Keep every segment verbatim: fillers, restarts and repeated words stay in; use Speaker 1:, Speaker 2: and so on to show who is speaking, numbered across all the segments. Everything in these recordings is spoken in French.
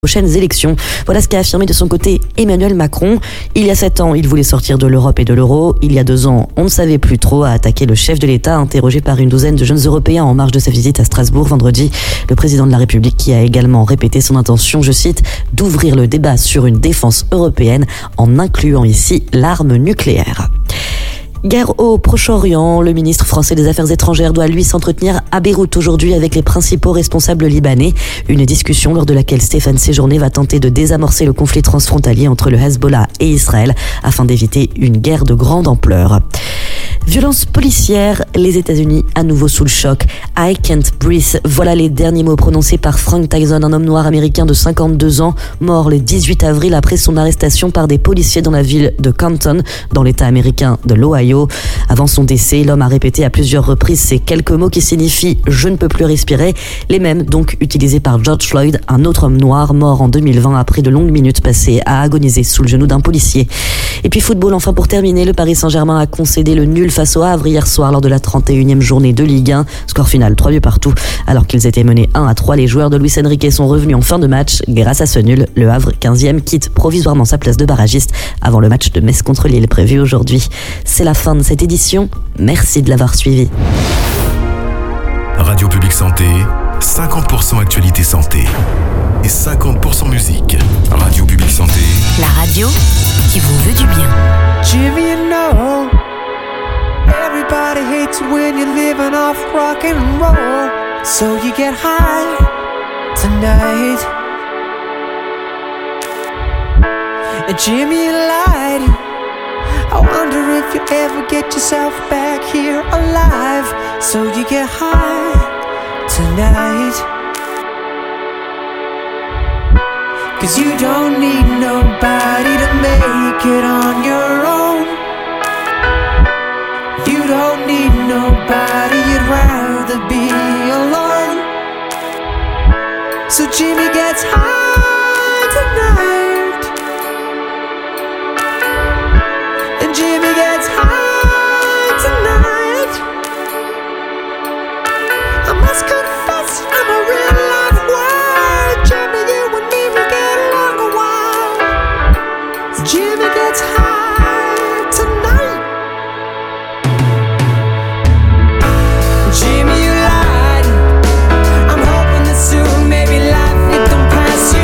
Speaker 1: prochaines élections. Voilà ce qu'a affirmé de son côté Emmanuel Macron. Il y a sept ans, il voulait sortir de l'Europe et de l'euro. Il y a deux ans, on ne savait plus trop, a attaqué le chef de l'État, interrogé par une douzaine de jeunes Européens en marge de sa visite à Strasbourg vendredi. Le président de la République qui a également répété son intention, je cite, d'ouvrir le débat sur une défense européenne en incluant ici l'arme nucléaire. Guerre au Proche-Orient, le ministre français des Affaires étrangères doit lui s'entretenir à Beyrouth aujourd'hui avec les principaux responsables libanais. Une discussion lors de laquelle Stéphane Séjourné va tenter de désamorcer le conflit transfrontalier entre le Hezbollah et Israël afin d'éviter une guerre de grande ampleur. Violence policière, les États-Unis à nouveau sous le choc. I can't breathe. Voilà les derniers mots prononcés par Frank Tyson, un homme noir américain de cinquante-deux ans, mort le dix-huit avril après son arrestation par des policiers dans la ville de Compton, dans l'État américain de l'Ohio. Avant son décès, l'homme a répété à plusieurs reprises ces quelques mots qui signifient « je ne peux plus respirer », les mêmes donc utilisés par George Floyd, un autre homme noir mort en deux mille vingt après de longues minutes passées à agoniser sous le genou d'un policier. Et puis football, enfin pour terminer, le Paris Saint-Germain a concédé le nul face au Havre hier soir lors de la trente et unième journée de Ligue un. Score final trois buts partout. Alors qu'ils étaient menés un à trois, les joueurs de Luis Enrique sont revenus en fin de match. Grâce à ce nul, le Havre, quinzième, quitte provisoirement sa place de barragiste avant le match de Metz contre Lille prévu aujourd'hui. C'est la fin de cette édition. Merci de l'avoir suivi.
Speaker 2: Radio Publique Santé, cinquante pour cent actualité santé et cinquante pour cent musique. Radio Publique Santé,
Speaker 3: la radio qui vous veut du bien.
Speaker 4: Jimmy, you know, everybody hates when you're living off rock and roll. So you get high tonight. And Jimmy, you lied. I wonder if you ever get yourself back here alive. So you get high tonight. 'Cause you don't need nobody to make it on your own. You don't need nobody, you'd rather be alone. So Jimmy gets high tonight. And Jimmy gets high tonight. I must confess, I'm a real life word. Jimmy, you and me, we get along a while. So Jimmy gets high tonight. Jimmy, you lied. I'm hoping that soon, maybe life, it don't pass you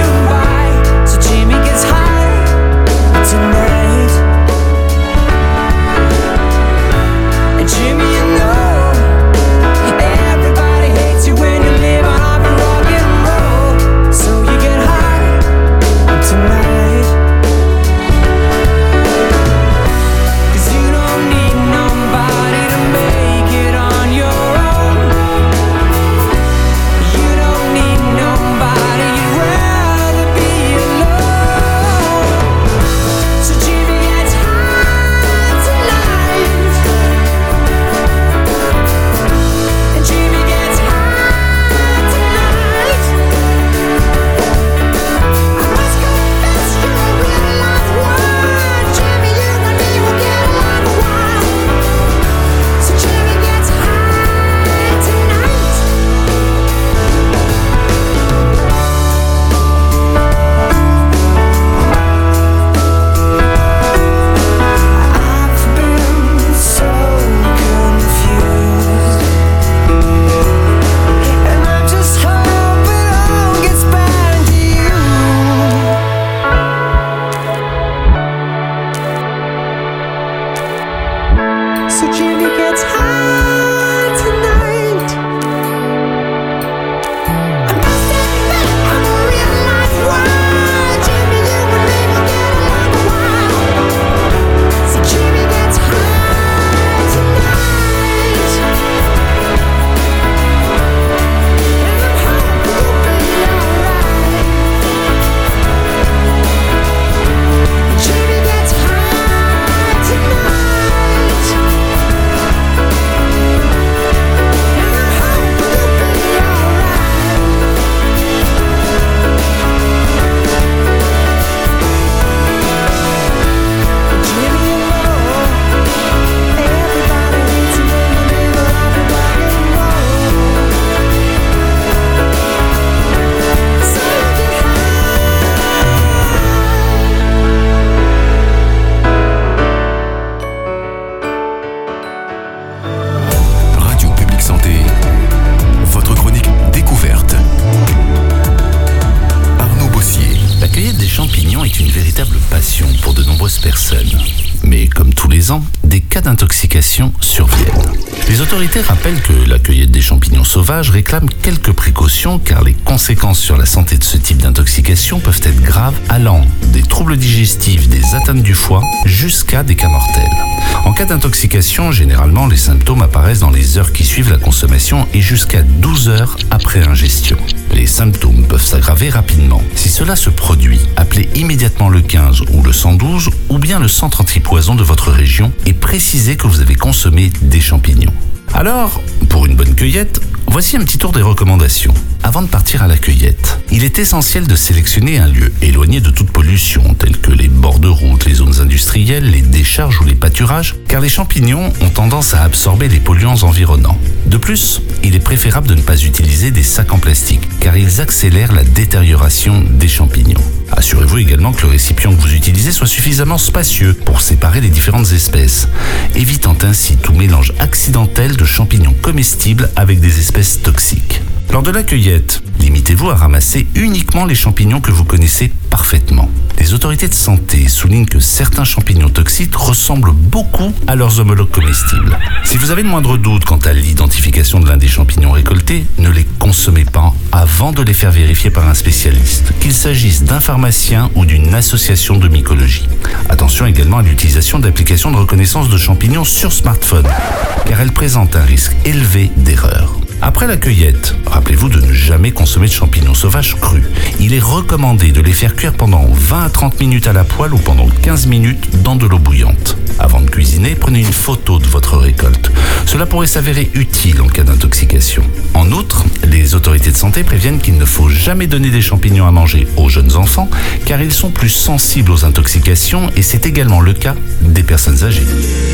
Speaker 5: d'intoxication surviennent. Les autorités rappellent que la cueillette des champignons sauvages réclame quelques précautions car les conséquences sur la santé de ce type d'intoxication peuvent être graves, allant des troubles digestifs, des atteintes du foie, jusqu'à des cas mortels. En cas d'intoxication, généralement, les symptômes apparaissent dans les heures qui suivent la consommation et jusqu'à douze heures après ingestion. Les symptômes peuvent s'aggraver rapidement. Si cela se produit, appelez immédiatement le quinze ou le cent douze ou bien le centre antipoison de votre région et précisez que vous avez consommé des champignons. Alors, pour une bonne cueillette, voici un petit tour des recommandations. Avant de partir à la cueillette, il est essentiel de sélectionner un lieu éloigné de toute pollution, tels que les bords de route, les zones industrielles, les décharges ou les pâturages, car les champignons ont tendance à absorber les polluants environnants. De plus, il est préférable de ne pas utiliser des sacs en plastique, car ils accélèrent la détérioration des champignons. Assurez-vous également que le récipient que vous utilisez soit suffisamment spacieux pour séparer les différentes espèces, évitant ainsi tout mélange accidentel de champignons comestibles avec des espèces toxiques. Lors de la cueillette, limitez-vous à ramasser uniquement les champignons que vous connaissez parfaitement. Les autorités de santé soulignent que certains champignons toxiques ressemblent beaucoup à leurs homologues comestibles. Si vous avez le moindre doute quant à l'identification de l'un des champignons récoltés, ne les consommez pas avant de les faire vérifier par un spécialiste, qu'il s'agisse d'un pharmacien ou d'une association de mycologie. Attention également à l'utilisation d'applications de reconnaissance de champignons sur smartphone, car elles présentent un risque élevé d'erreur. Après la cueillette, rappelez-vous de ne jamais consommer de champignons sauvages crus. Il est recommandé de les faire cuire pendant vingt à trente minutes à la poêle ou pendant quinze minutes dans de l'eau bouillante. Avant de cuisiner, prenez une photo de votre récolte. Cela pourrait s'avérer utile en cas d'intoxication. En outre, les autorités de santé préviennent qu'il ne faut jamais donner des champignons à manger aux jeunes enfants car ils sont plus sensibles aux intoxications et c'est également le cas des personnes âgées.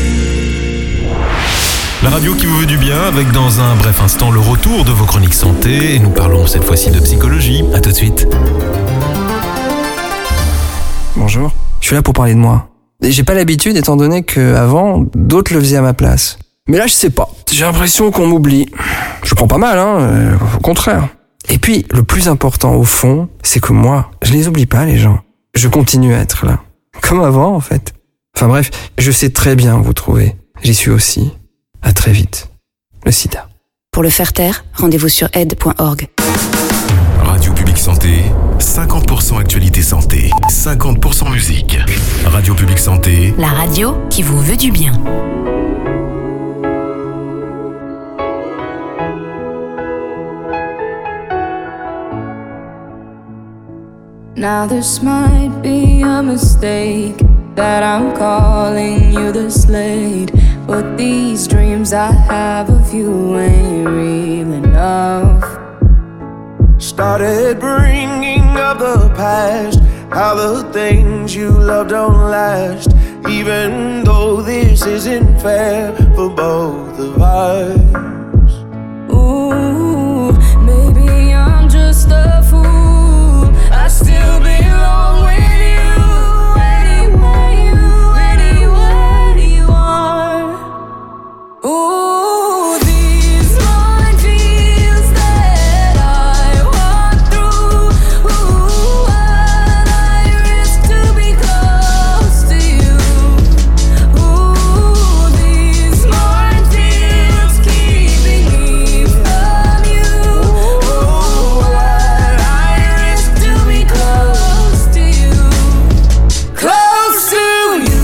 Speaker 6: La radio qui vous veut du bien, avec dans un bref instant le retour de vos chroniques santé. Et nous parlons cette fois-ci de psychologie. À tout de suite.
Speaker 7: Bonjour, je suis là pour parler de moi. Et j'ai pas l'habitude étant donné qu'avant, d'autres le faisaient à ma place. Mais là, je sais pas. J'ai l'impression qu'on m'oublie. Je prends pas mal, hein, euh, au contraire. Et puis, le plus important au fond, c'est que moi, je les oublie pas, les gens. Je continue à être là. Comme avant, en fait. Enfin bref, je sais très bien vous trouver. J'y suis aussi. À très vite. Le sida.
Speaker 3: Pour le faire taire, rendez-vous sur aide point org.
Speaker 2: Radio Publique Santé, cinquante pour cent actualité santé, cinquante pour cent musique. Radio Publique Santé,
Speaker 3: La radio qui vous veut du bien.
Speaker 8: Now this might be a mistake that I'm calling you the Slade, but these dreams I have of you ain't real enough.
Speaker 9: Started bringing up the past, how the things you love don't last, even though this isn't fair for both of us.
Speaker 8: Ooh, maybe I'm just a fool, I still belong with you. Ooh, these minefields that I walk through. Ooh, what I risk to be close to you. Ooh, these minefields keeping me from you. Ooh, what I risk to be close to you. Close to you.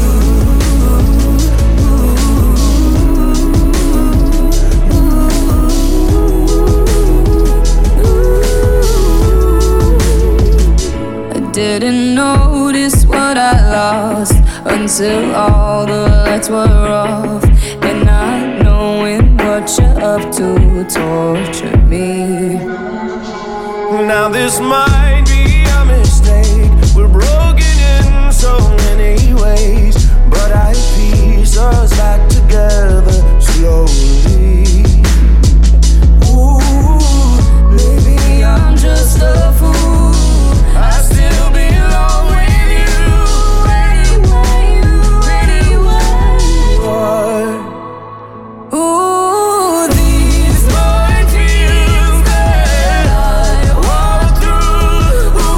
Speaker 8: Didn't notice what I lost until all the lights were off, and not knowing what you're up to tortured me.
Speaker 9: Now this might be a mistake, we're broken in so many ways, but I piece us back together slowly. Ooh, maybe I'm just a fool, I still belong with you. Anyway, you, anyway, what? Ooh, these minefields that I walk through.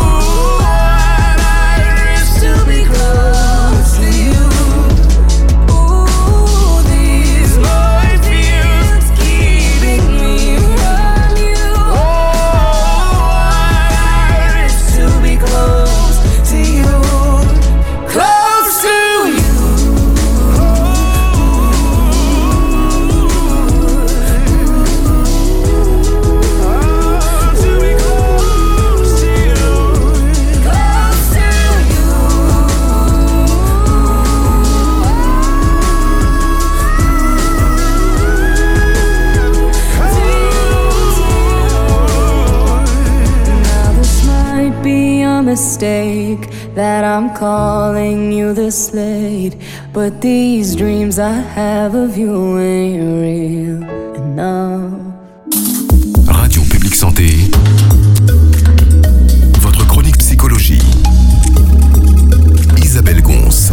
Speaker 8: mistake that I'm calling you the Slade. But these dreams I have of you ain't real enough.
Speaker 2: Radio Publique Santé, votre chronique psychologie. Isabelle Gonce.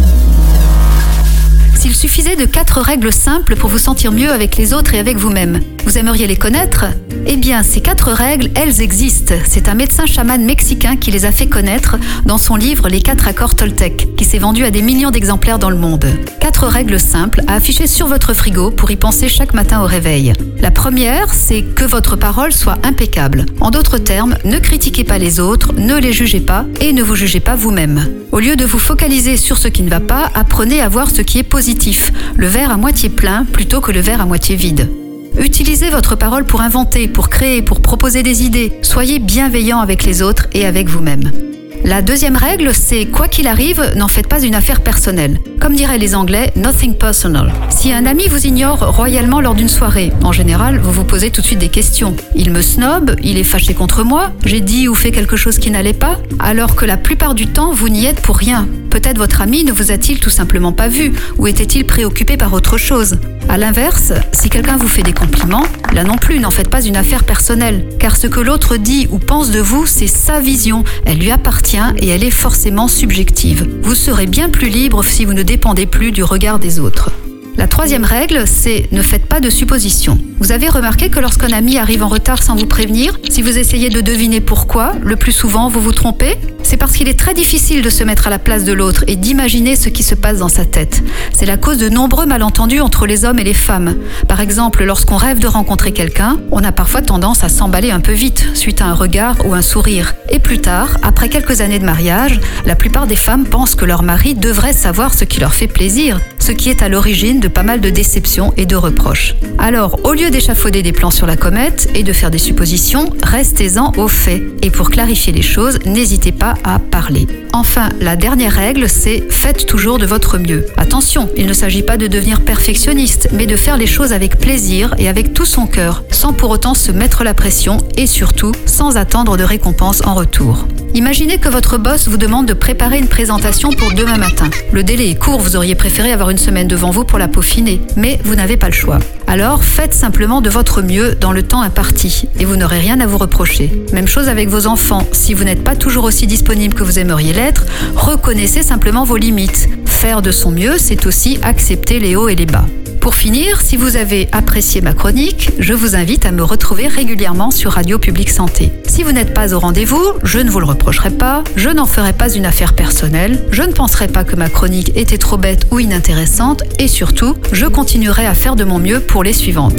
Speaker 10: S'il suffisait de quatre règles simples pour vous sentir mieux avec les autres et avec vous-même, vous aimeriez les connaître ? Eh bien, ces quatre règles, elles existent. C'est un médecin chaman mexicain qui les a fait connaître dans son livre Les quatre accords Toltec, qui s'est vendu à des millions d'exemplaires dans le monde. Quatre règles simples à afficher sur votre frigo pour y penser chaque matin au réveil. La première, c'est que votre parole soit impeccable. En d'autres termes, ne critiquez pas les autres, ne les jugez pas et ne vous jugez pas vous-même. Au lieu de vous focaliser sur ce qui ne va pas, apprenez à voir ce qui est positif, le verre à moitié plein plutôt que le verre à moitié vide. Utilisez votre parole pour inventer, pour créer, pour proposer des idées. Soyez bienveillant avec les autres et avec vous-même. La deuxième règle, c'est quoi qu'il arrive, n'en faites pas une affaire personnelle. Comme diraient les Anglais, nothing personal. Si un ami vous ignore royalement lors d'une soirée, en général, vous vous posez tout de suite des questions. Il me snobe, il est fâché contre moi, j'ai dit ou fait quelque chose qui n'allait pas, alors que la plupart du temps, vous n'y êtes pour rien. Peut-être votre ami ne vous a-t-il tout simplement pas vu, ou était-il préoccupé par autre chose. À l'inverse, si quelqu'un vous fait des compliments, là non plus, n'en faites pas une affaire personnelle, car ce que l'autre dit ou pense de vous, c'est sa vision, elle lui appartient et elle est forcément subjective. Vous serez bien plus libre si vous ne dépendez plus du regard des autres. La troisième règle, c'est ne faites pas de suppositions. Vous avez remarqué que lorsqu'un ami arrive en retard sans vous prévenir, si vous essayez de deviner pourquoi, le plus souvent vous vous trompez ? C'est parce qu'il est très difficile de se mettre à la place de l'autre et d'imaginer ce qui se passe dans sa tête. C'est la cause de nombreux malentendus entre les hommes et les femmes. Par exemple, lorsqu'on rêve de rencontrer quelqu'un, on a parfois tendance à s'emballer un peu vite, suite à un regard ou un sourire. Et plus tard, après quelques années de mariage, la plupart des femmes pensent que leur mari devrait savoir ce qui leur fait plaisir, ce qui est à l'origine de pas mal de déceptions et de reproches. Alors, au lieu d'échafauder des plans sur la comète et de faire des suppositions, restez-en aux faits. Et pour clarifier les choses, n'hésitez pas à parler. Enfin, la dernière règle, c'est faites toujours de votre mieux. Attention, il ne s'agit pas de devenir perfectionniste, mais de faire les choses avec plaisir et avec tout son cœur, sans pour autant se mettre la pression et surtout sans attendre de récompense en retour. Imaginez que votre boss vous demande de préparer une présentation pour demain matin. Le délai est court, vous auriez préféré avoir une semaine devant vous pour la peaufiner, mais vous n'avez pas le choix. Alors faites simplement de votre mieux dans le temps imparti et vous n'aurez rien à vous reprocher. Même chose avec vos enfants, si vous n'êtes pas toujours aussi disponible que vous aimeriez l'être, reconnaissez simplement vos limites. Faire de son mieux, c'est aussi accepter les hauts et les bas. Pour finir, si vous avez apprécié ma chronique, je vous invite à me retrouver régulièrement sur Radio Publique Santé. Si vous n'êtes pas au rendez-vous, je ne vous le reprocherai pas, je n'en ferai pas une affaire personnelle, je ne penserai pas que ma chronique était trop bête ou inintéressante et surtout, je continuerai à faire de mon mieux pour les suivantes.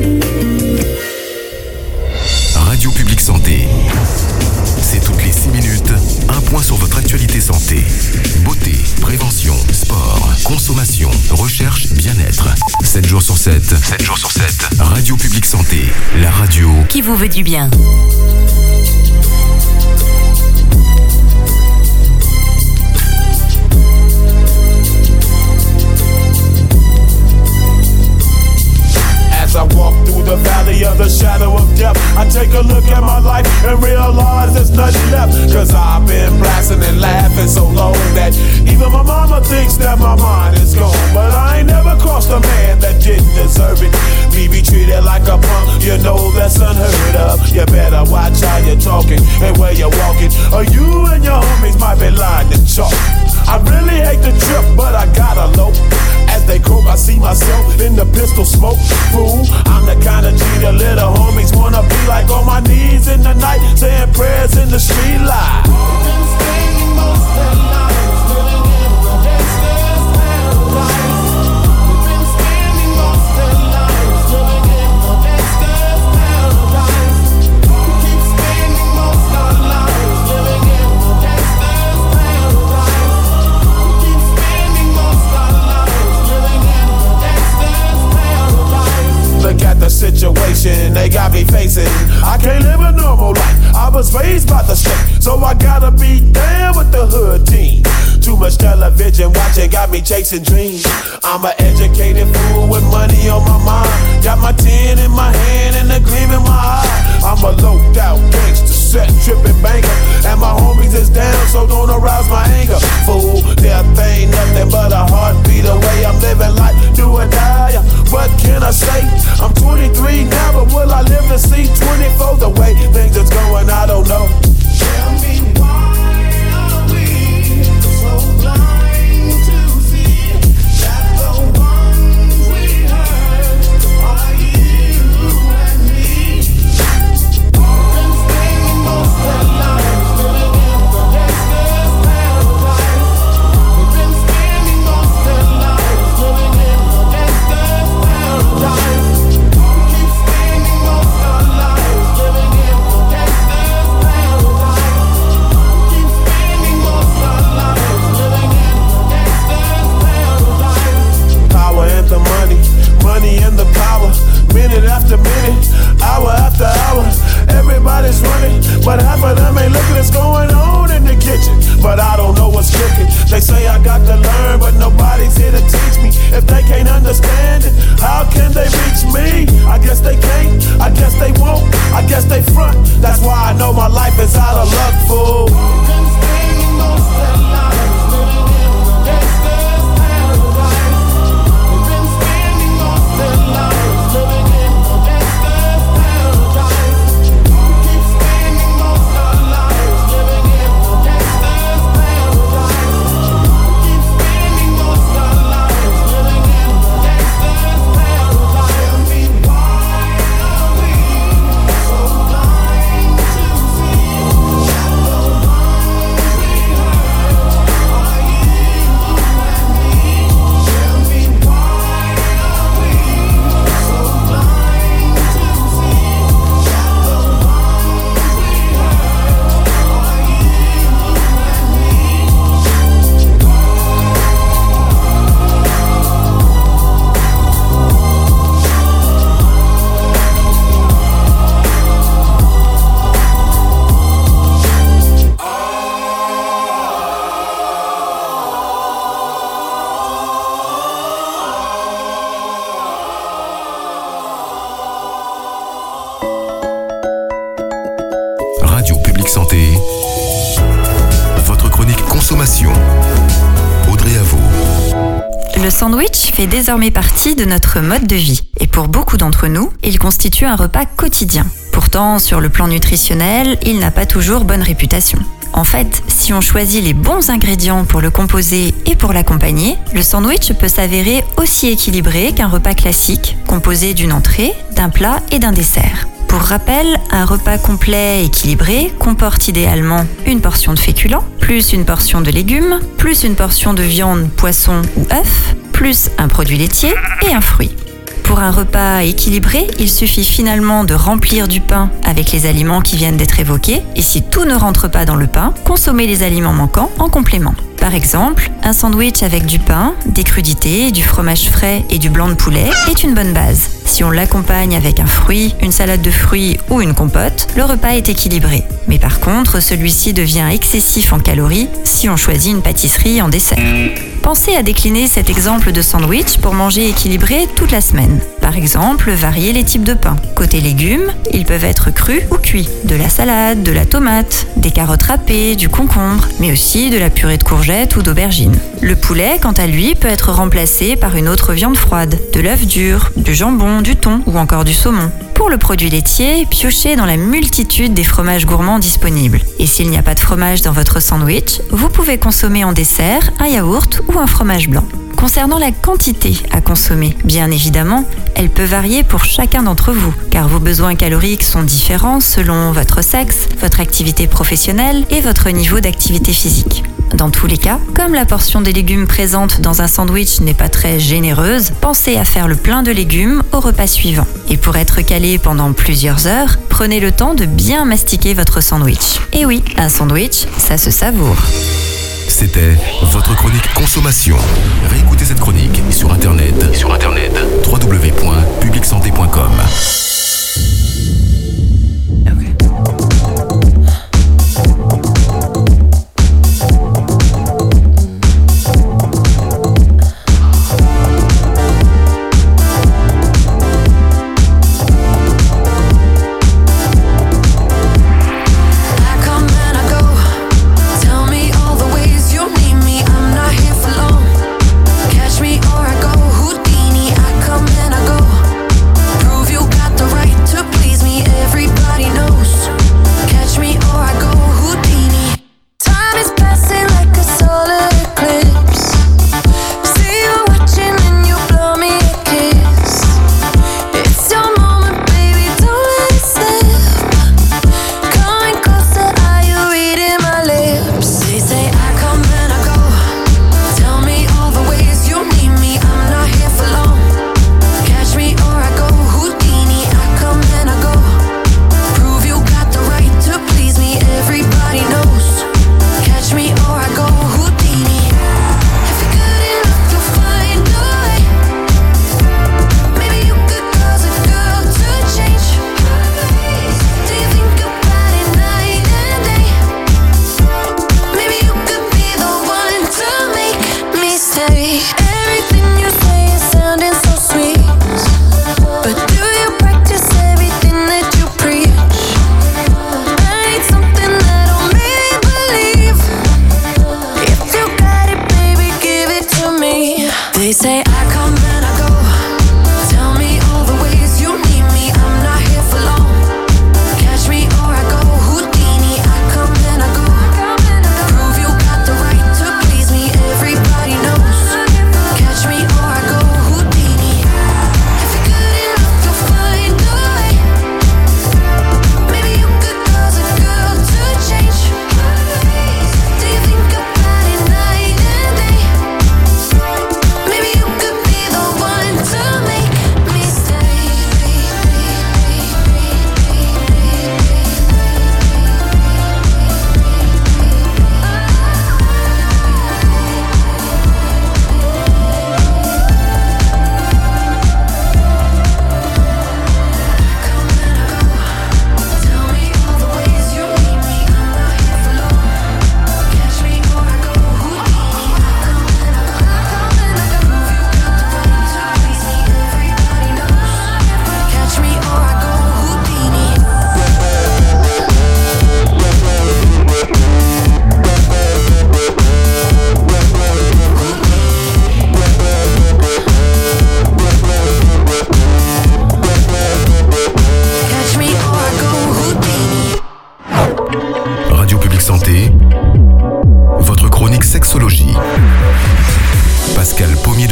Speaker 2: Radio Publique Santé. C'est toutes les six minutes, un point sur votre actualité santé. Beauté, prévention, sport, consommation, recherche, bien-être. sept jours sur sept. sept jours sur sept. Radio Publique Santé, la radio
Speaker 3: qui vous veut du bien.
Speaker 9: As I walk through the valley of the shadow of death, I take a look at my life and realize there's nothing left. Cause I've been blasting and laughing so long that even my mama thinks that my mind is gone. But I ain't never crossed a man that didn't deserve it. Me be treated like a punk, you know that's unheard of. You better watch how you're talking and where you're walking, or you and your homies might be lying to chalk. I really hate the trip, but I gotta low. As they croak, I see myself in the pistol smoke. Fool, I'm the kind of G the little homies wanna be like, on my knees in the night, saying prayers in the street light. Been spending most of their lives living in the gangster's paradise. We've been spending most of their lives living in the gangster's paradise. We keep spending most of our lives living in the gangster's paradise. We keep spending most of our lives living in the gangster's paradise. Look at the situation they got me facing. I can't live a normal life. I was raised by the state, so I gotta be down with the hood team. Too much television watching got me chasing dreams. I'm an educated fool with money on my mind. Got my tin in my hand and a gleam in my eye. I'm a low-out gangster. set tripping banker. And my homies is down, so don't arouse my anger. Fool, death ain't nothing but a heartbeat away. I'm living life, do or die. What can I say? I'm twenty-three now, but will I live to see twenty-four? The way things is going, I don't know. Tell me why are we so blind to see that the ones we hurt are you and me? Been spending most of our lives living in the gangster's paradise. We've been spending most of our lives living in the gangster's paradise. We keep spending most of our lives living in the gangster's paradise. We keep spending most of our lives living in the gangster's paradise. Power and the money, money and the power. Minute after minute, hour after hour, everybody's running, but half of them ain't looking what's going on in the kitchen. But I don't know what's cooking. They say I got to learn, but nobody's here to teach me. If they can't understand it, how can they reach me? I guess they can't, I guess they won't, I guess they front. That's why I know my life is out of luck, fool. Been spending most of our lives living in the gangster's paradise. We've been spending most of our lives living in the gangster's paradise. We keep spending most of our lives living in the gangster's paradise. We keep spending most of our lives living in the gangster's paradise. Tell me why are we so blind to see that the ones we hurt are you and me? Tell me why are we so blind to see that the ones we hurt are you
Speaker 2: Radio Publique Santé, votre chronique consommation. Audrey Avaux.
Speaker 11: Le sandwich fait désormais partie de notre mode de vie. Et pour beaucoup d'entre nous, il constitue un repas quotidien. Pourtant, sur le plan nutritionnel, il n'a pas toujours bonne réputation. En fait, si on choisit les bons ingrédients pour le composer et pour l'accompagner, le sandwich peut s'avérer aussi équilibré qu'un repas classique, composé d'une entrée, d'un plat et d'un dessert. Pour rappel, un repas complet équilibré comporte idéalement une portion de féculents, plus une portion de légumes, plus une portion de viande, poisson ou œuf, plus un produit laitier et un fruit. Pour un repas équilibré, il suffit finalement de remplir du pain avec les aliments qui viennent d'être évoqués, et si tout ne rentre pas dans le pain, consommer les aliments manquants en complément. Par exemple, un sandwich avec du pain, des crudités, du fromage frais et du blanc de poulet est une bonne base. Si on l'accompagne avec un fruit, une salade de fruits ou une compote, le repas est équilibré. Mais par contre, celui-ci devient excessif en calories si on choisit une pâtisserie en dessert. Pensez à décliner cet exemple de sandwich pour manger équilibré toute la semaine. Par exemple, varier les types de pain. Côté légumes, ils peuvent être crus ou cuits. De la salade, de la tomate, des carottes râpées, du concombre, mais aussi de la purée de courgettes ou d'aubergines. Le poulet, quant à lui, peut être remplacé par une autre viande froide, de l'œuf dur, du jambon, du thon ou encore du saumon. Pour le produit laitier, piochez dans la multitude des fromages gourmands disponibles. Et s'il n'y a pas de fromage dans votre sandwich, vous pouvez consommer en dessert un yaourt ou un fromage blanc. Concernant la quantité à consommer, bien évidemment, elle peut varier pour chacun d'entre vous, car vos besoins caloriques sont différents selon votre sexe, votre activité professionnelle et votre niveau d'activité physique. Dans tous les cas, comme la portion des légumes présente dans un sandwich n'est pas très généreuse, pensez à faire le plein de légumes au repas suivant. Et pour être calé pendant plusieurs heures, prenez le temps de bien mastiquer votre sandwich. Et oui, un sandwich, ça se savoure.
Speaker 2: C'était votre chronique consommation. Réécoutez cette chronique sur internet. Sur internet. w w w point public santé point com.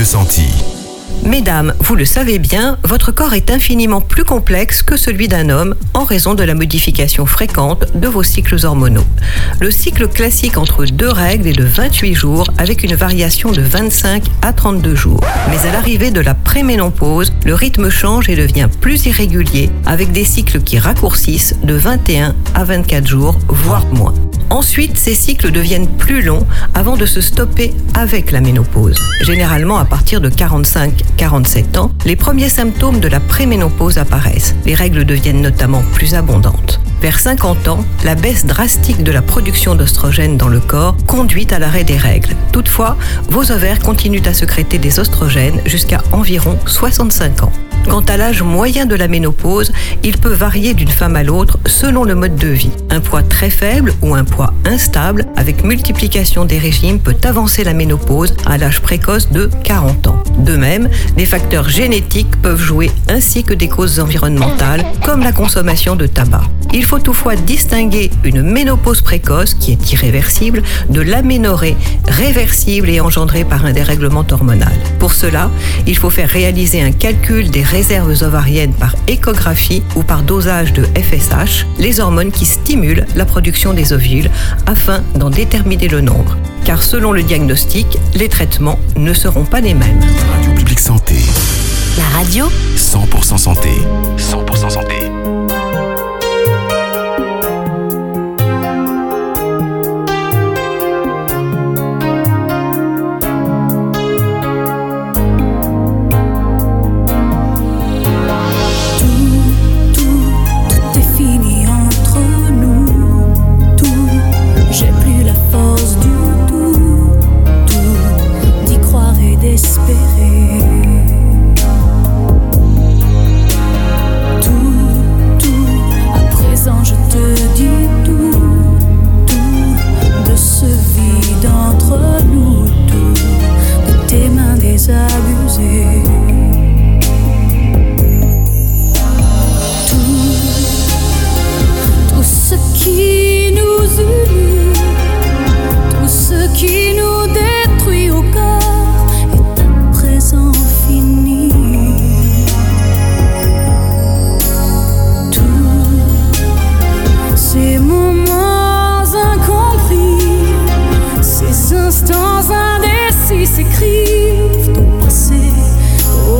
Speaker 2: ressenti.
Speaker 12: Mesdames, vous le savez bien, votre corps est infiniment plus complexe que celui d'un homme en raison de la modification fréquente de vos cycles hormonaux. Le cycle classique entre deux règles est de vingt-huit jours avec une variation de vingt-cinq à trente-deux jours. Mais à l'arrivée de la préménopause, le rythme change et devient plus irrégulier avec des cycles qui raccourcissent de vingt et un à vingt-quatre jours, voire moins. Ensuite, ces cycles deviennent plus longs avant de se stopper avec la ménopause. Généralement, à partir de quarante-cinq à quarante-sept ans, les premiers symptômes de la préménopause apparaissent. Les règles deviennent notamment plus abondantes. Vers cinquante ans, la baisse drastique de la production d'oestrogènes dans le corps conduit à l'arrêt des règles. Toutefois, vos ovaires continuent à sécréter des oestrogènes jusqu'à environ soixante-cinq ans. Quant à l'âge moyen de la ménopause, il peut varier d'une femme à l'autre selon le mode de vie. Un poids très faible ou un poids instable avec multiplication des régimes peut avancer la ménopause à l'âge précoce de quarante ans. De même, des facteurs génétiques peuvent jouer ainsi que des causes environnementales comme la consommation de tabac. Il faut toutefois distinguer une ménopause précoce qui est irréversible de l'aménorrhée réversible et engendrée par un dérèglement hormonal. Pour cela, il faut faire réaliser un calcul des réserves ovariennes par échographie ou par dosage de F S H, les hormones qui stimulent la production des ovules, afin d'en déterminer le nombre. Car selon le diagnostic, les traitements ne seront pas les mêmes.
Speaker 2: Radio Publique Santé.
Speaker 3: La radio
Speaker 2: cent pour cent santé. cent pour cent santé.
Speaker 8: Instants indécis s'écrivent ton passé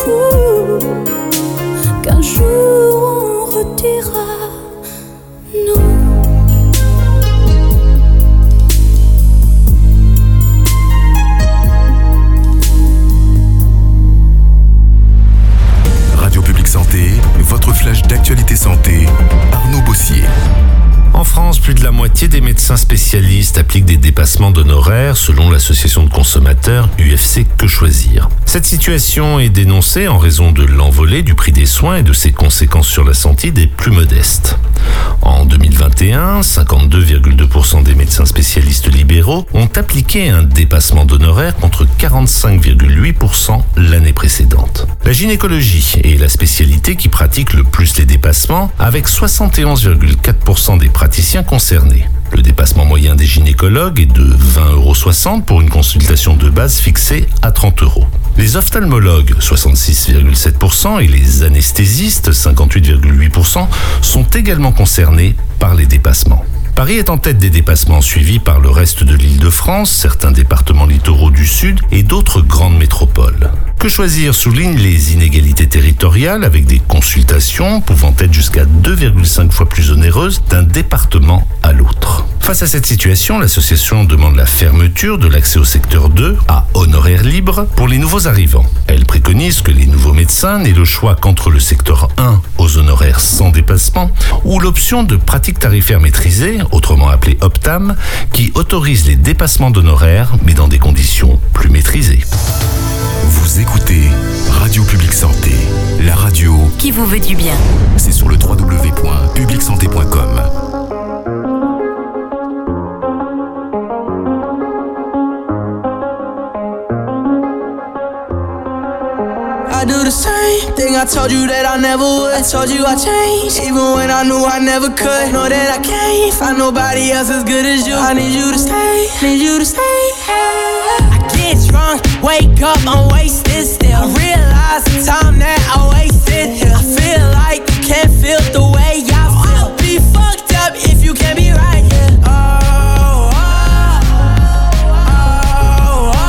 Speaker 8: fou qu'un jour on redira non.
Speaker 2: Radio Publique Santé, votre flash d'actualité santé, Arnaud Bossier.
Speaker 5: En France, plus de la moitié des médecins spécialistes appliquent des dépassements d'honoraires selon l'association de consommateurs U F C Que Choisir. Cette situation est dénoncée en raison de l'envolée du prix des soins et de ses conséquences sur la santé des plus modestes. En deux mille vingt et un, cinquante-deux virgule deux pour cent des médecins spécialistes libéraux ont appliqué un dépassement d'honoraires contre quarante-cinq virgule huit pour cent l'année précédente. La gynécologie est la spécialité qui pratique le plus les dépassements, avec soixante et onze virgule quatre pour cent des praticiens concernés. Le dépassement moyen des gynécologues est de vingt euros soixante pour une consultation de base fixée à trente euros. Les ophtalmologues, soixante-six virgule sept pour cent, et les anesthésistes, cinquante-huit virgule huit pour cent, sont également concernés par les dépassements. Paris est en tête des dépassements, suivis par le reste de l'Île-de-France, certains départements littoraux du Sud et d'autres grandes métropoles. Que Choisir souligne les inégalités territoriales avec des consultations pouvant être jusqu'à deux virgule cinq fois plus onéreuses d'un département à l'autre. Face à cette situation, l'association demande la fermeture de l'accès au secteur deux à honoraires libres pour les nouveaux arrivants. Elle préconise que les nouveaux médecins n'aient le choix qu'entre le secteur un aux honoraires sans dépassement ou l'option de pratique tarifaire maîtrisée, autrement appelée Optam, qui autorise les dépassements d'honoraires mais dans des conditions plus maîtrisées.
Speaker 2: Vous écoutez Radio Publique Santé, la radio
Speaker 3: qui vous veut du bien.
Speaker 2: C'est sur le w w w point public santé point com.
Speaker 4: I do the same thing I told you that I never would. I told you I changed, even when I knew I never could. Know that I can't find nobody else as good as you. I need you to stay, need you to stay. I get drunk, wake up, I'm wasted still. I realize the time that I wasted here. I feel like you can't feel the way I feel. I'll be fucked up if you can't be right here. Oh, oh, oh, oh,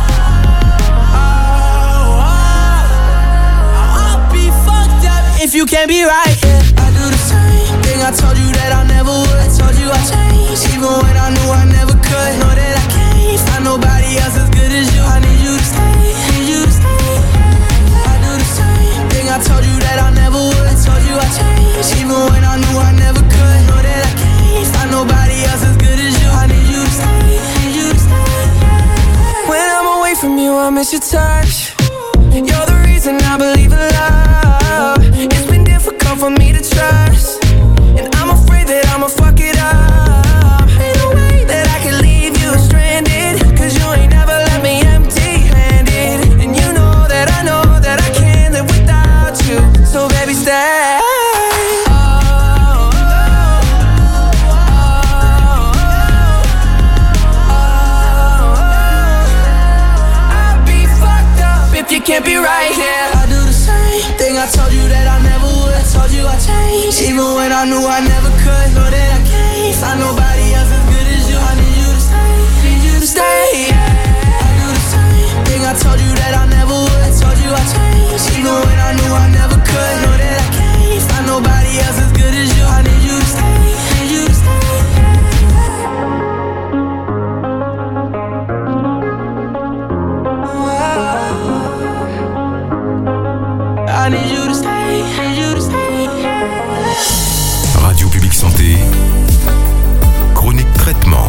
Speaker 4: oh, oh. I'll be fucked up if you can't be right here. I do the same thing I told you that I never would. I told you I changed, even when I knew I never could. Know that I can't find nobody else as good as you. I need you to stay, need you to stay. I do the same thing I told you that I never would. I told you I changed, even when I knew I never could. Know that I can't find nobody else as good as you. I need you to stay, need you to stay. When I'm away from you, I miss your touch. You're the reason I believe in love. It's been difficult for me to trust, and I'm afraid that I'ma fuck it up. Ain't no way that I can leave you stranded, cause you ain't never left me empty-handed. And you know that I know that I can't live without you. So baby stay. You can't be right here. I do the same thing I told you that I never would. I told you I changed, even when I knew I never could. Know that I can't find nobody else as good as you. I need you to stay, need you to stay. I do the same thing I told you that I never would. I told you I changed, even when I knew I never could. Know that I can't find nobody else as good as you. I need you to stay, need you to stay. I need you to stay, need you to stay.
Speaker 2: Radio Publique Santé, chronique traitement.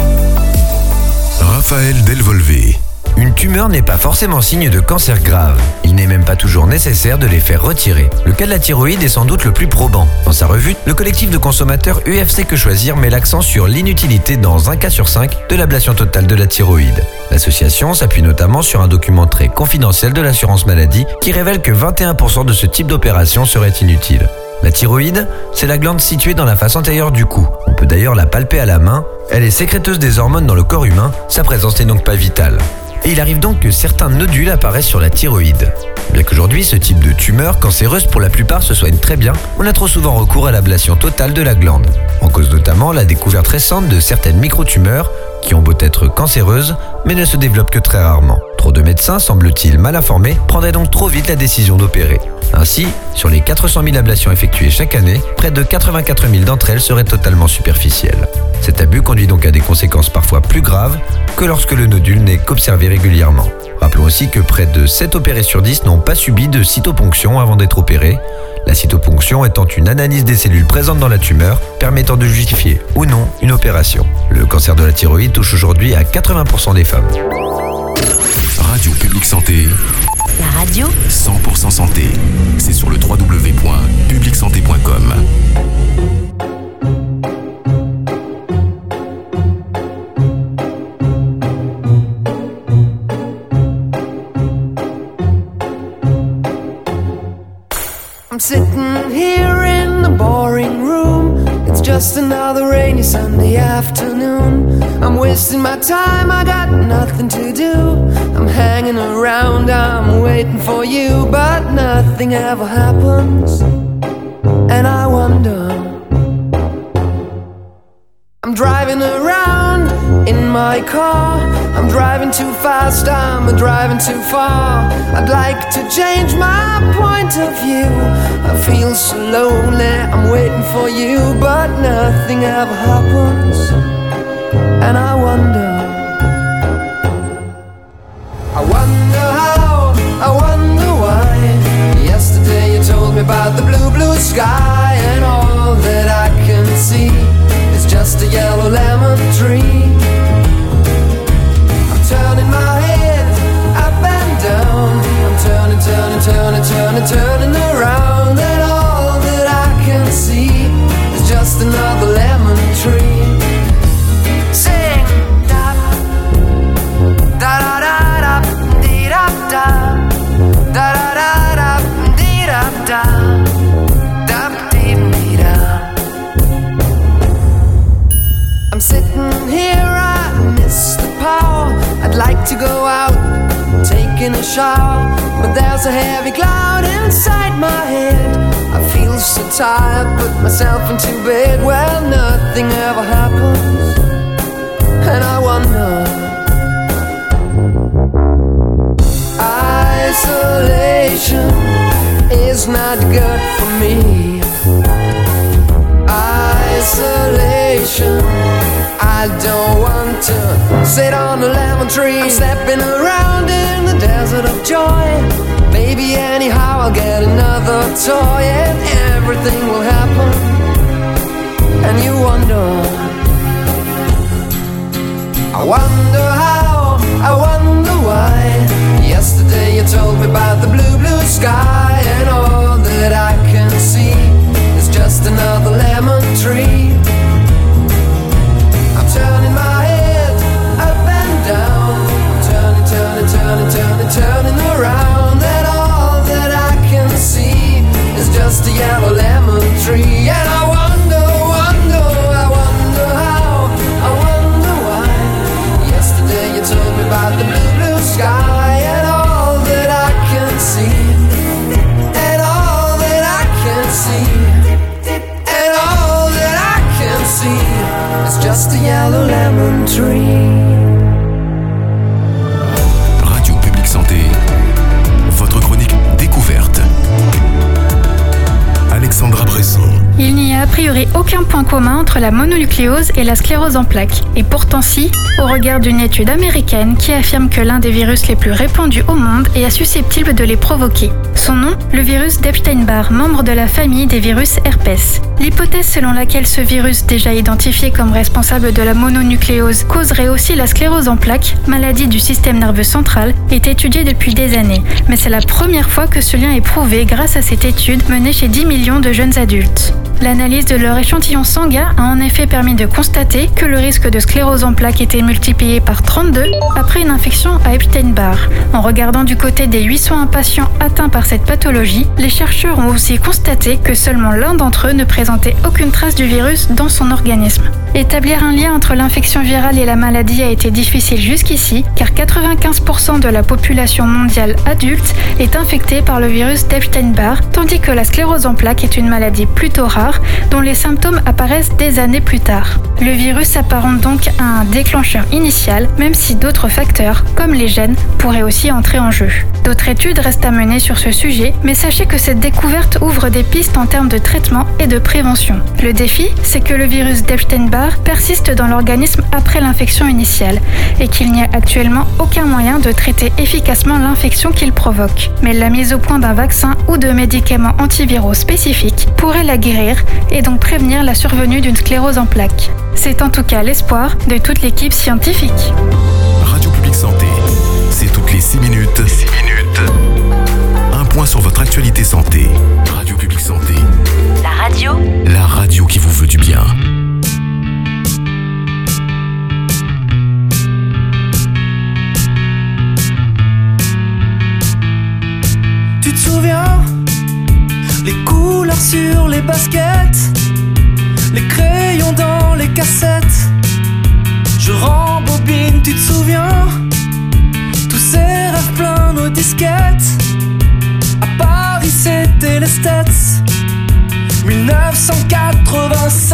Speaker 2: Raphaël Delvolvé.
Speaker 13: Une tumeur n'est pas forcément signe de cancer grave. Il n'est même pas toujours nécessaire de les faire retirer. Le cas de la thyroïde est sans doute le plus probant. Dans sa revue, le collectif de consommateurs U F C Que Choisir met l'accent sur l'inutilité dans un cas sur cinq de l'ablation totale de la thyroïde. L'association s'appuie notamment sur un document très confidentiel de l'assurance maladie qui révèle que vingt et un pour cent de ce type d'opération serait inutile. La thyroïde, c'est la glande située dans la face antérieure du cou. On peut d'ailleurs la palper à la main. Elle est sécréteuse des hormones dans le corps humain. Sa présence n'est donc pas vitale. Et il arrive donc que certains nodules apparaissent sur la thyroïde. Bien qu'aujourd'hui, ce type de tumeur cancéreuse pour la plupart se soigne très bien, on a trop souvent recours à l'ablation totale de la glande. En cause notamment la découverte récente de certaines microtumeurs qui ont beau être cancéreuses, mais ne se développent que très rarement. Trop de médecins, semble-t-il mal informés, prendraient donc trop vite la décision d'opérer. Ainsi, sur les quatre cent mille ablations effectuées chaque année, près de quatre-vingt-quatre mille d'entre elles seraient totalement superficielles. Cet abus conduit donc à des conséquences parfois plus graves que lorsque le nodule n'est qu'observé régulièrement. Rappelons aussi que près de sept opérés sur dix n'ont pas subi de cytoponction avant d'être opérés, la cytoponction étant une analyse des cellules présentes dans la tumeur permettant de justifier ou non une opération. Le cancer de la thyroïde touche aujourd'hui à quatre-vingts pour cent des femmes.
Speaker 2: Radio Publique Santé.
Speaker 3: La radio
Speaker 2: cent pour cent santé. C'est sur le w w w point public santé point com.
Speaker 4: I'm sitting here in the boring room. It's just another rainy Sunday afternoon. I'm wasting my time, I got nothing to do. I'm hanging around, I'm waiting for you, but nothing ever happens. And I wonder, I'm driving around in my car. I'm driving too fast, I'm driving too far. I'd like to change my point of view. I feel so lonely, I'm waiting for you, but nothing ever happens. And I wonder, I wonder how, I wonder why. Yesterday you told me about the blue, blue sky, and all that I can see is just a yellow lemon tree. I'm turning my head up and down. I'm turning, turning, turning, turning, turning around, and all that I can see is just another lemon tree. Sing da da da da da dee da da da da da da dee da da da dee dee da. I'm sitting here, I miss the power. I'd like to go out, taking a shower, but there's a heavy cloud inside my head. I feel so tired, put myself into bed. Well, nothing ever happens, and I wonder, isolation is not good for me. Isolation, I don't want to sit on a lemon tree. I'm stepping around in the desert of joy. Maybe anyhow I'll get another toy, and everything will happen. And you wonder, I wonder how, I wonder why. Yesterday you told me about the blue, blue sky, and all that I can see is just another lemon tree. I'm turning my head up and down. I'm turning, turning, turning, turning, turning around, and all that I can see is just a yellow lemon tree. And I wonder, wonder, I wonder how, I wonder why. Yesterday you told me about the blue, blue sky, and all that I can see, and all that I can see, and all that I can see is just a yellow lemon tree.
Speaker 2: Radio Publique Santé, votre chronique découverte. Alexandra Bresson.
Speaker 14: Il n'y a a priori aucun point commun entre la mononucléose et la sclérose en plaques. Et pourtant si, au regard d'une étude américaine qui affirme que l'un des virus les plus répandus au monde est susceptible de les provoquer. Son nom, le virus d'Epstein-Barr, membre de la famille des virus herpès. L'hypothèse selon laquelle ce virus, déjà identifié comme responsable de la mononucléose, causerait aussi la sclérose en plaques, maladie du système nerveux central, est étudiée depuis des années. Mais c'est la première fois que ce lien est prouvé grâce à cette étude menée chez dix millions de jeunes adultes. L'analyse de leur échantillon sanguin a en effet permis de constater que le risque de sclérose en plaques était multiplié par trente-deux après une infection à Epstein-Barr. En regardant du côté des huit cent un patients atteints par cette pathologie, les chercheurs ont aussi constaté que seulement l'un d'entre eux ne présentait aucune trace du virus dans son organisme. Établir un lien entre l'infection virale et la maladie a été difficile jusqu'ici, car quatre-vingt-quinze pour cent de la population mondiale adulte est infectée par le virus d'Epstein-Barr, tandis que la sclérose en plaques est une maladie plutôt rare, dont les symptômes apparaissent des années plus tard. Le virus s'apparente donc à un déclencheur initial, même si d'autres facteurs, comme les gènes, pourraient aussi entrer en jeu. D'autres études restent à mener sur ce sujet, mais sachez que cette découverte ouvre des pistes en termes de traitement et de prévention. Le défi, c'est que le virus d'Epstein-Barr persiste dans l'organisme après l'infection initiale et qu'il n'y a actuellement aucun moyen de traiter efficacement l'infection qu'il provoque. Mais la mise au point d'un vaccin ou de médicaments antiviraux spécifiques pourrait la guérir et donc prévenir la survenue d'une sclérose en plaques. C'est en tout cas l'espoir de toute l'équipe scientifique.
Speaker 2: Radio Publique Santé, c'est toutes les six minutes. six minutes. Un point sur votre actualité santé. Radio Publique Santé.
Speaker 3: La radio.
Speaker 2: La radio qui vous veut du bien.
Speaker 4: Tu te souviens, les couleurs sur les baskets, les crayons dans les cassettes. Je rembobine, tu te souviens, tous ces rêves pleins nos disquettes. À Paris c'était les States, dix-neuf cent quatre-vingt-sept.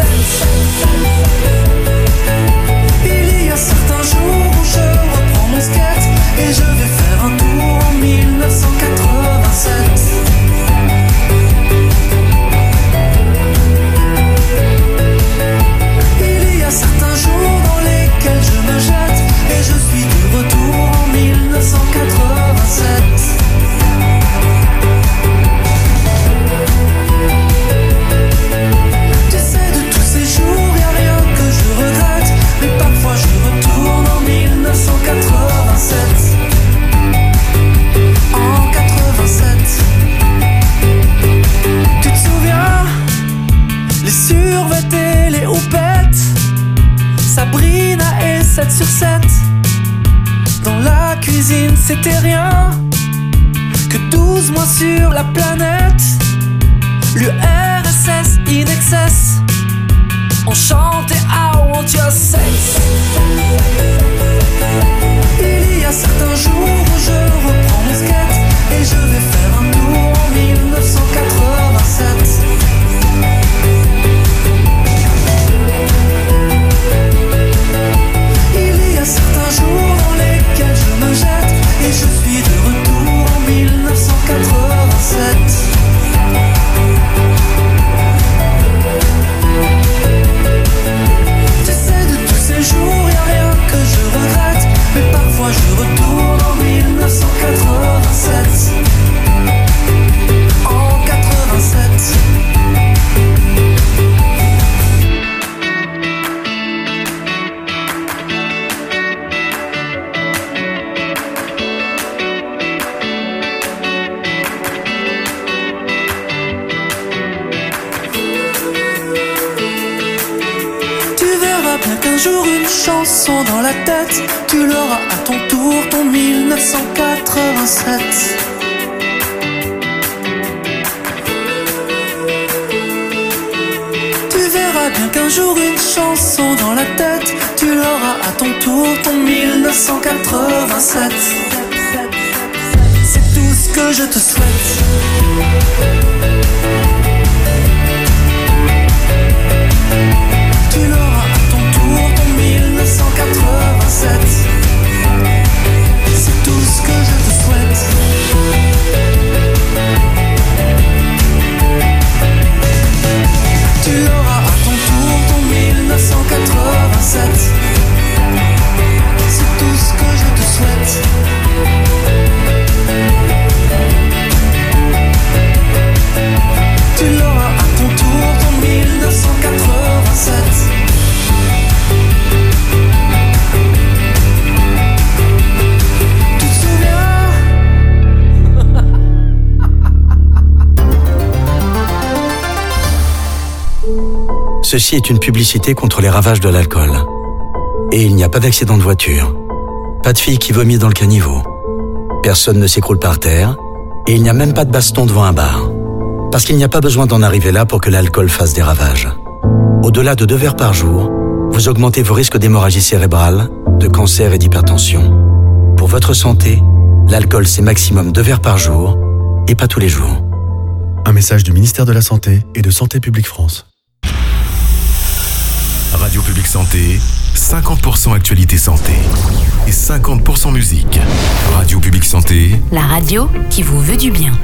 Speaker 4: Il y a certains jours où je reprends mon skate et je vais faire un tour en dix-neuf cent quatre-vingt-sept. Il y a certains jours dans lesquels je me jette et je suis de retour en dix-neuf cent quatre-vingt-sept. Tu sais, de tous ces jours, y a rien que je regrette, mais parfois je retourne en dix-neuf cent quatre-vingt-sept. En quatre-vingt-sept. Tu te souviens, les survêtés, les houpettes, Sabrina et sept sur sept. Dans la cuisine c'était rien, que douze mois sur la planète. L'U R S S in excess, on chantait I want your sex. Il y a certains jours où je reprends mon skate et je vais faire un tour en dix-neuf cent quatre-vingt-sept. Il y a certains jours dans lesquels je me jette et je suis de retour en dix-neuf cent quatre-vingt-sept. Tu sais, de tous ces jours, y a rien que je regrette, mais parfois je retourne en dix-neuf cent quatre-vingt-sept. En quatre-vingt-sept. Bien qu'un jour une chanson dans la tête, tu l'auras à ton tour, ton dix-neuf cent quatre-vingt-sept. Tu verras bien qu'un jour une chanson dans la tête, tu l'auras à ton tour, ton dix-neuf cent quatre-vingt-sept. C'est tout ce que je te souhaite. Tu l'auras à ton tour, ton dix-neuf cent quatre-vingt-sept. C'est tout ce que je te souhaite. Tu l'auras à ton tour, ton dix-neuf cent quatre-vingt-sept. C'est tout ce que je te souhaite. Tu l'auras à ton tour, ton dix-neuf cent quatre-vingt-sept. Tu te souviens?
Speaker 15: Ceci est une publicité contre les ravages de l'alcool. Et il n'y a pas d'accident de voiture. Pas de fille qui vomit dans le caniveau. Personne ne s'écroule par terre. Et il n'y a même pas de baston devant un bar. Parce qu'il n'y a pas besoin d'en arriver là pour que l'alcool fasse des ravages. Au-delà de deux verres par jour, vous augmentez vos risques d'hémorragie cérébrale, de cancer et d'hypertension. Pour votre santé, l'alcool c'est maximum deux verres par jour et pas tous les jours.
Speaker 16: Un message du ministère de la Santé et de Santé publique France.
Speaker 2: Radio Publique Santé, cinquante pour cent actualité santé et cinquante pour cent musique. Radio Publique Santé,
Speaker 3: la radio qui vous veut du bien.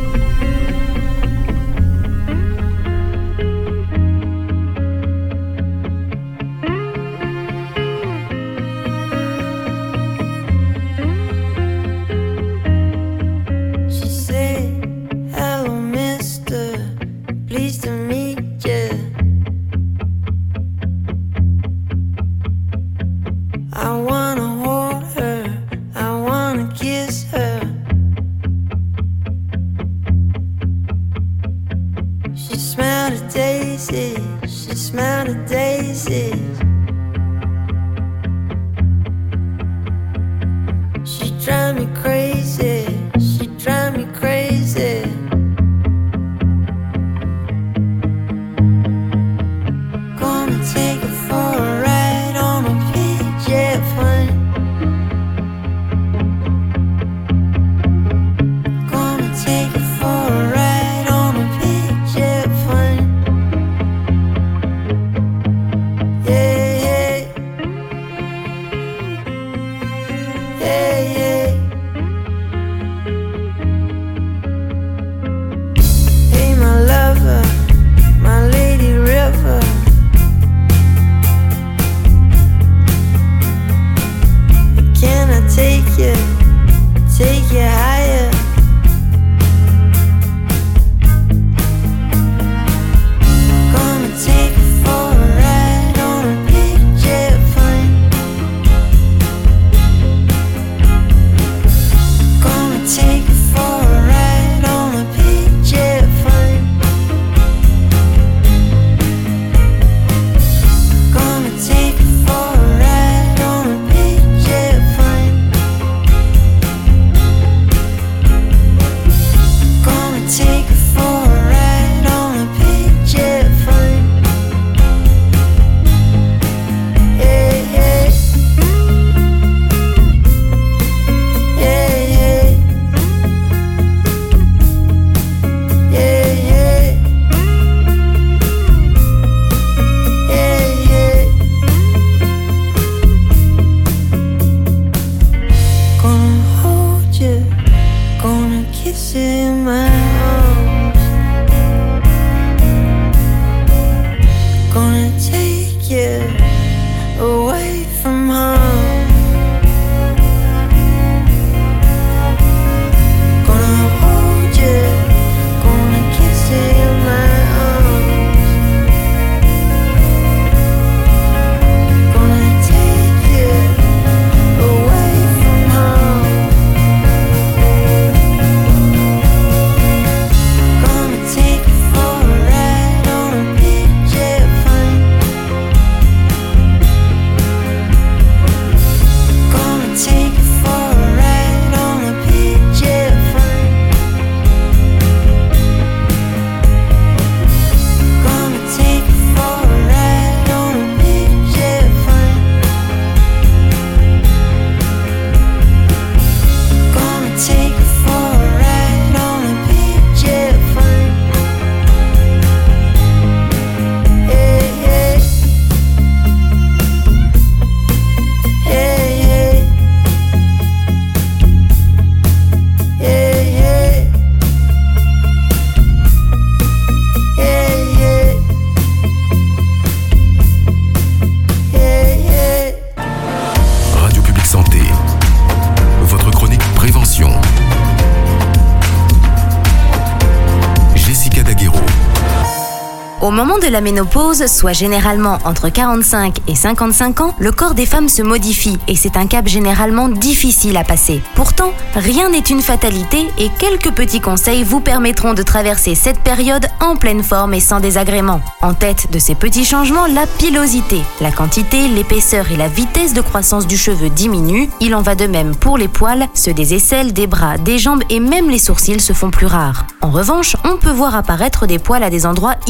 Speaker 17: Au moment de la ménopause, soit généralement entre quarante-cinq et cinquante-cinq ans, le corps des femmes se modifie et c'est un cap généralement difficile à passer. Pourtant, rien n'est une fatalité et quelques petits conseils vous permettront de traverser cette période en pleine forme et sans désagrément. En tête de ces petits changements, la pilosité. La quantité, l'épaisseur et la vitesse de croissance du cheveu diminuent. Il en va de même pour les poils, ceux des aisselles, des bras, des jambes et même les sourcils se font plus rares. En revanche, on peut voir apparaître des poils à des endroits inattendus.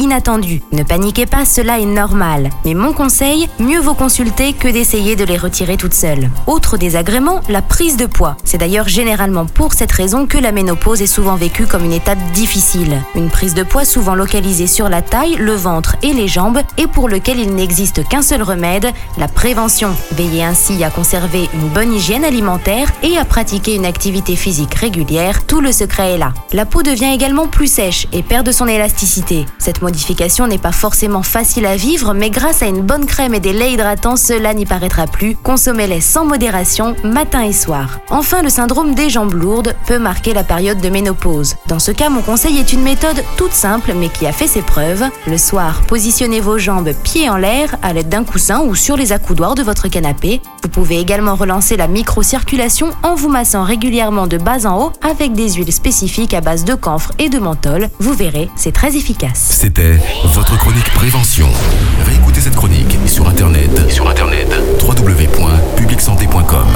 Speaker 17: inattendues. Ne paniquez pas, cela est normal. Mais mon conseil, mieux vaut consulter que d'essayer de les retirer toute seule. Autre désagrément, la prise de poids. C'est d'ailleurs généralement pour cette raison que la ménopause est souvent vécue comme une étape difficile. Une prise de poids souvent localisée sur la taille, le ventre et les jambes et pour lequel il n'existe qu'un seul remède, la prévention. Veillez ainsi à conserver une bonne hygiène alimentaire et à pratiquer une activité physique régulière. Tout le secret est là. La peau devient également plus sèche et perd de son élasticité. Cette modification n'est pas forcément facile à vivre, mais grâce à une bonne crème et des laits hydratants, cela n'y paraîtra plus. Consommez-les sans modération, matin et soir. Enfin, le syndrome des jambes lourdes peut marquer la période de ménopause. Dans ce cas, mon conseil est une méthode toute simple mais qui a fait ses preuves. Le soir, positionnez vos jambes pieds en l'air à l'aide d'un coussin ou sur les accoudoirs de votre canapé. Vous pouvez également relancer la microcirculation en vous massant régulièrement de bas en haut avec des huiles spécifiques à base de camphre et de menthol. Vous verrez, c'est très efficace.
Speaker 2: C'était votre chronique prévention. Réécoutez cette chronique sur internet, sur internet w w w point public santé point com.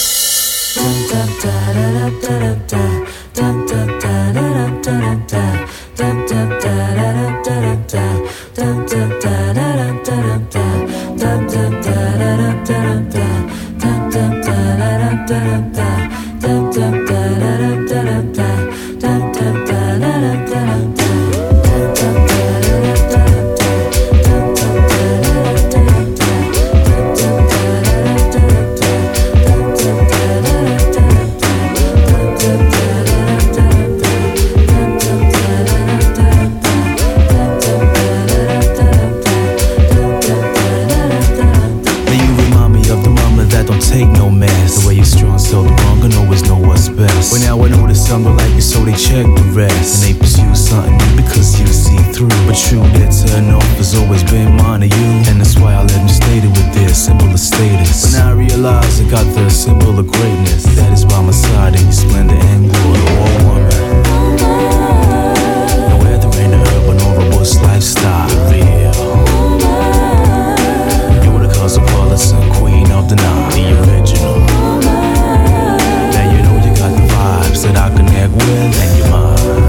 Speaker 18: Take no mess. The way you're strong, so the wrong, gonna always know what's best. Well, now I know that some don't like you, so they check the rest. And they pursue something new because you see through. But true, that turn off has always been mine to you. And that's why I let them state it with this symbol of status. But now I realize I got the symbol of greatness. That is by my side, and your splendor and glory, all woman. Now whether in the urban or a bush lifestyle, real. You're the cosmopolitan queen of the night, the original. Now you know you got the vibes that I connect with, and you're mine.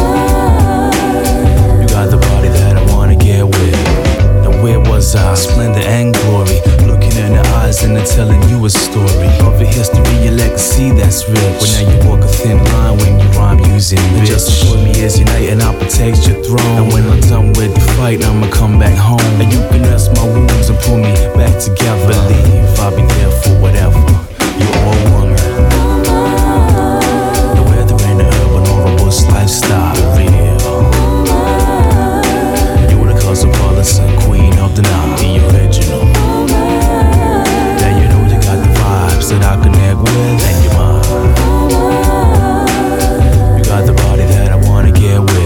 Speaker 18: You got the body that I wanna get with. Now where was I? Splendor and glory. Looking in the eyes and they're telling you a story of your history, your legacy that's rich. But now you walk a thin line when you rhyme using bitch. Just support me as your knight and I'll protect your throne. And when I'm done with the fight, I'ma come back home. And you can nurse my wounds and pull me back together. Believe I'll be there for whatever. You're all woman. No whether in the urban or a bush lifestyle, real. You're the cosmopolitan queen of the night, the original. Now you know you got the vibes that I connect with, and you're mine. You got the body that I wanna get with.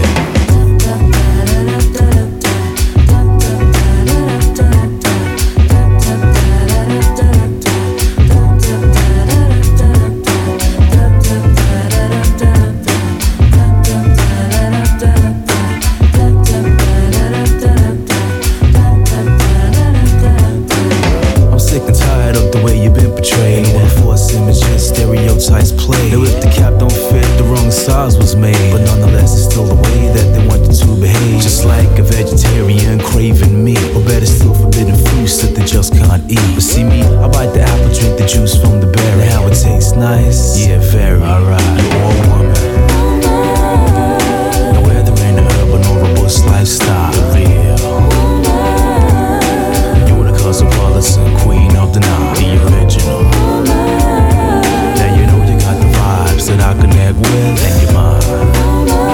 Speaker 18: Stereotypes play. Now if the cap don't fit, the wrong size was made. But nonetheless, it's still the way that they want you to behave. Just like a vegetarian craving meat, or better still, forbidden fruits that they just can't eat. But see me, I bite the apple, drink the juice from the berry. How it tastes nice, yeah, very. Alright, you're all woman. Now whether in the urban or a bush lifestyle, real. You're the cosmopolitan queen of the night, the original. That I connect with, and you're mine.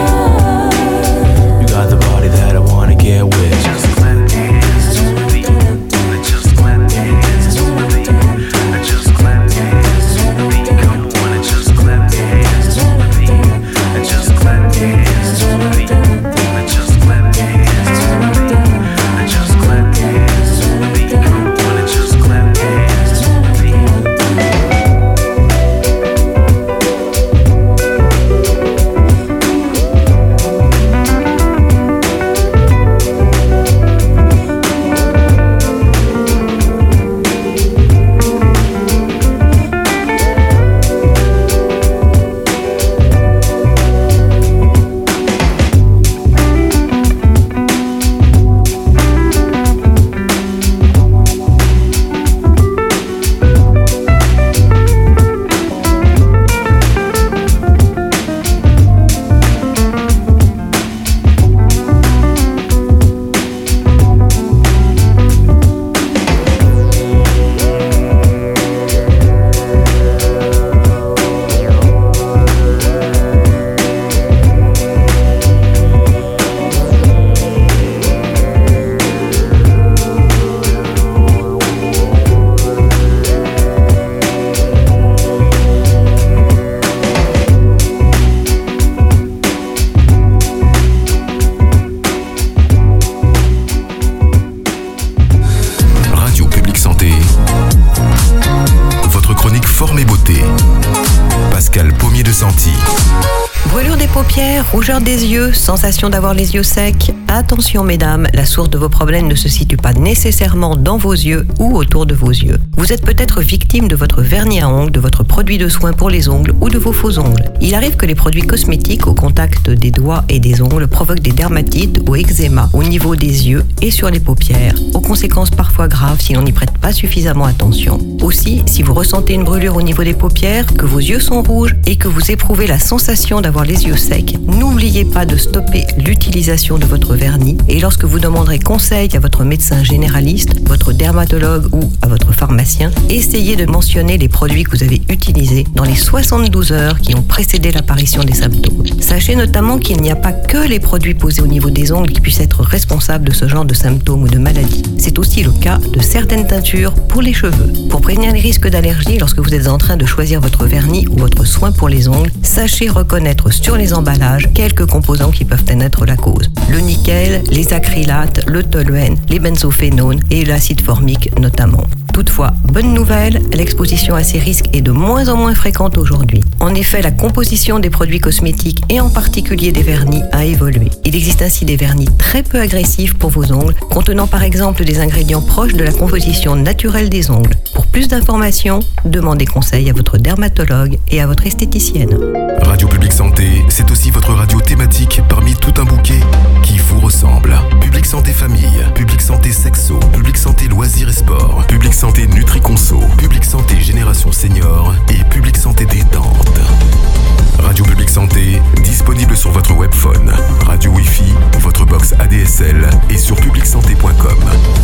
Speaker 12: Brûlure des paupières, rougeur des yeux, sensation d'avoir les yeux secs. Attention mesdames, la source de vos problèmes ne se situe pas nécessairement dans vos yeux ou autour de vos yeux. Vous êtes peut-être victime de votre vernis à ongles, de votre produit de soin pour les ongles ou de vos faux ongles. Il arrive que les produits cosmétiques au contact des doigts et des ongles provoquent des dermatites ou eczéma au niveau des yeux et sur les paupières, aux conséquences parfois graves si l'on n'y prête pas suffisamment attention. Aussi, si vous ressentez une brûlure au niveau des paupières, que vos yeux sont rouges et que vous éprouvez la sensation d'avoir les yeux secs, n'oubliez pas de stopper l'utilisation de votre vernis et lorsque vous demanderez conseil à votre médecin généraliste, votre dermatologue ou à votre pharmacien, essayez de mentionner les produits que vous avez utilisés dans les soixante-douze heures qui ont précédé l'apparition des symptômes. Sachez notamment qu'il n'y a pas que les produits posés au niveau des ongles qui puissent être responsables de ce genre de symptômes ou de maladies. C'est aussi le cas de certaines teintures pour les cheveux. Pour prévenir les risques d'allergie lorsque vous êtes en train de choisir votre vernis ou votre soin pour les ongles, sachez reconnaître sur les emballages quelques composants qui peuvent en être la cause. Le nickel, les acrylates, le toluène, les benzophénones et l'acide formique notamment. Toutefois, bonne nouvelle, l'exposition à ces risques est de moins en moins fréquente aujourd'hui. En effet, la composition des produits cosmétiques et en particulier des vernis a évolué. Il existe ainsi des vernis très peu agressifs pour vos ongles, contenant par exemple des ingrédients proches de la composition naturelle des ongles. Pour plus d'informations, demandez conseil à votre dermatologue et à votre esthéticienne.
Speaker 2: Radio Public Santé, c'est aussi votre radio thématique parmi tout un bouquet qui vous ressemble. Public Santé Famille, Public Santé Sexo, Public Santé Loisirs et Sport, Public Santé Nutri-Conso, Public Santé Génération Senior et Public Santé Détente. Radio Public Santé, disponible sur votre webphone, radio Wi-Fi, votre box A D S L et sur public santé point com.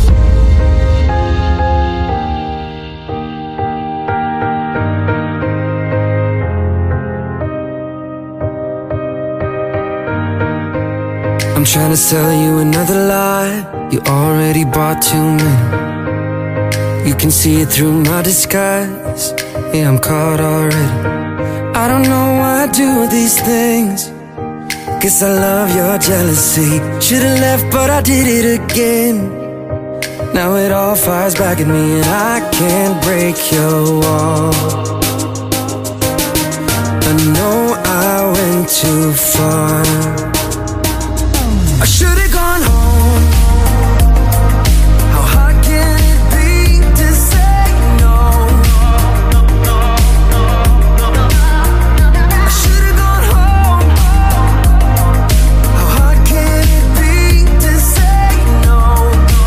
Speaker 4: I'm trying to sell you another lie. You already bought too many. You can see it through my disguise. Yeah, I'm caught already. I don't know why I do these things. Guess I love your jealousy. Should've left but I did it again. Now it all fires back at me and I can't break your wall. I know I went too far. I should've gone home. How hard can it be to say no? I should've gone home. How hard can it be to say no?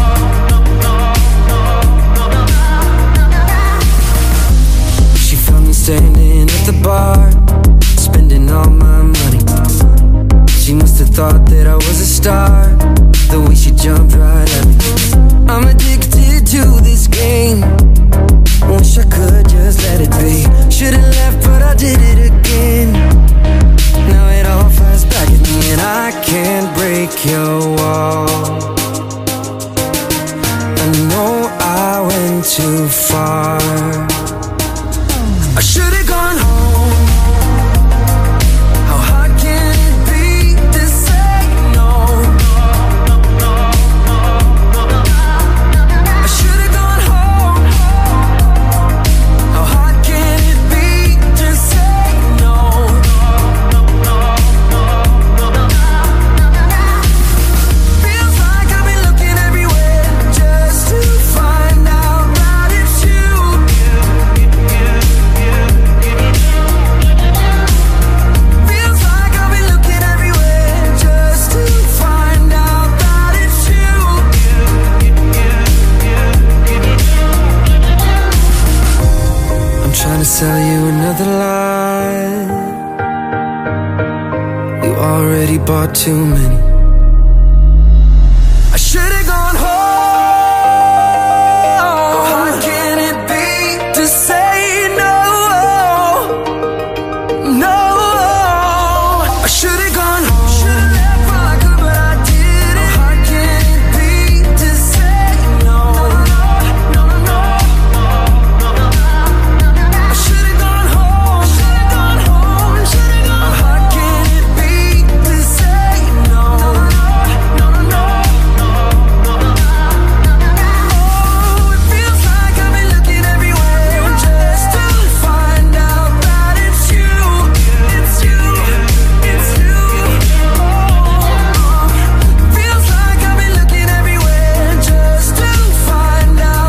Speaker 4: She found me standing at the bar, spending all my money. She must have thought that I was a star, the way she jumped right at me. I'm addicted to this game. Wish I could just let it be. Should've left but I did it again. Now it all fires back at me and I can't break your wall. I know I went too far. I should've gone home. Sell you another lie. You already bought too many.